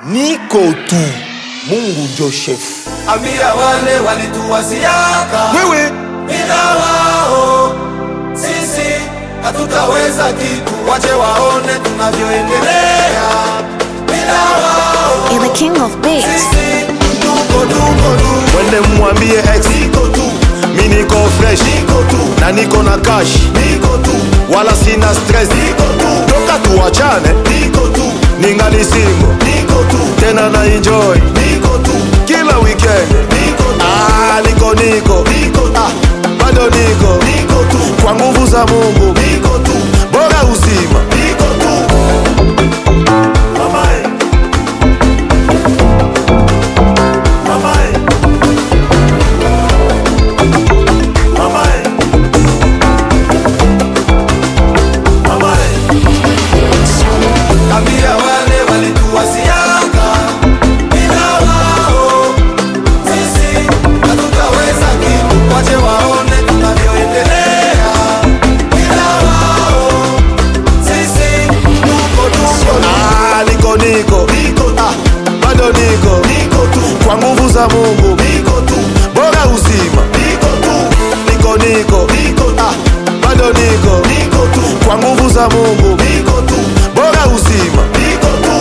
Niko tu Mungu Joseph. Ambia wale walituwasiaka Wewe bila wao sisi hatutaweza kitu, wache waone tunavyoendelea bila wao. You're the king of beats. Sisi tuko tu. Wende mwambie ex Niko tu, mi niko fresh, niko tu, na niko na cash, niko tu, wala sina stress. niko tu, Toka tuachane, niko tu, ningali single, niko tu, tena na enjoy niko tu, kila weekend. niko tu, Niko niko tu, bado niko tu, kwa nguvu za Mungu, niko tu, bora uzima. niko tu. Mamae, mamae, mamae, mamae. Ambia wale walituwasiaka bila wao sisi hatutaweza kitu, wache waone tunavyoendelea bila wao sisi tuko tu, Niko bado niko tu, kwa nguvu za Mungu, niko tu, bora uzima. niko tu, Niko niko tu, bado niko tu, kwa nguvu za Mungu, niko tu, bora uzima. niko tu.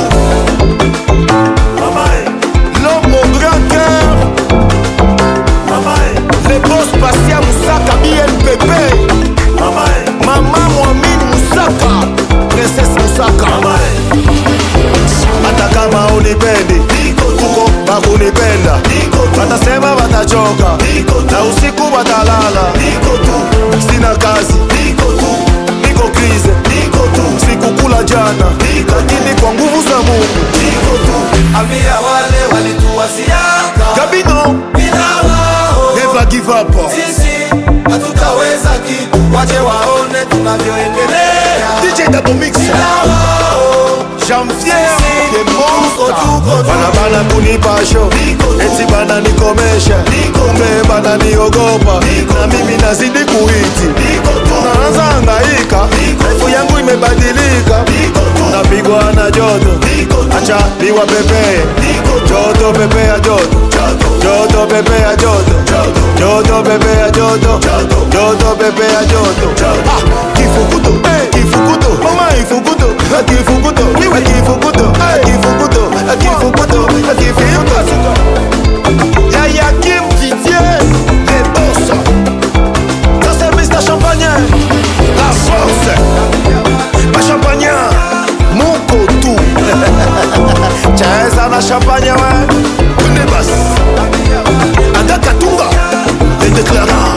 Mamae, L'homme au grand cœur, mamae, le boss Passia Moussaka BNPP, mamae, Maman Mohamed Moussaka, Princesse Moussaka. mamae, Hata kama unipendi, niko tu, kuko bakunipenda, niko tu, watasema watachoka, niko tu, na usiku watalala. niko tu, Sina kazi, niko tu, niko krize, niko tu, sikukula jana, lakini kwa nguvu za Mungu. niko tu. Ambia wale walituwasiaka Gabino, bila wao never give up. sisi hatutaweza kitu, wache waone tunavyoendelea DJ Double Mix, bila wao Janvier, sisi the monster. tuko tu, Bana kunipa show, eti bana nikomesha, kumbe bana niogopa, na mimi nazidi kuhiti. niko tu, Naanza hangaika, life yangu imebadilika, napigwa na joto, acha niwapepee, joto pepea joto, joto pepea joto, joto pepea joto, joto pepea joto. Kifukuto, kifukuto, mama ifukuto, kifukuto, kifukuto, kifukuto, kifukuto, kifukuto. Yaya Kim Didier, les boss. Ça c'est Mr. Champagne, la force. Ma champagne, mon cotou. Chaeza na champagne, ouais. Kunebas. Aga Katunga, les déclarants.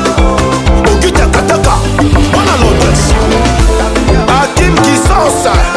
Ogita Kataka, Mona Londres. Hakim Kisansa.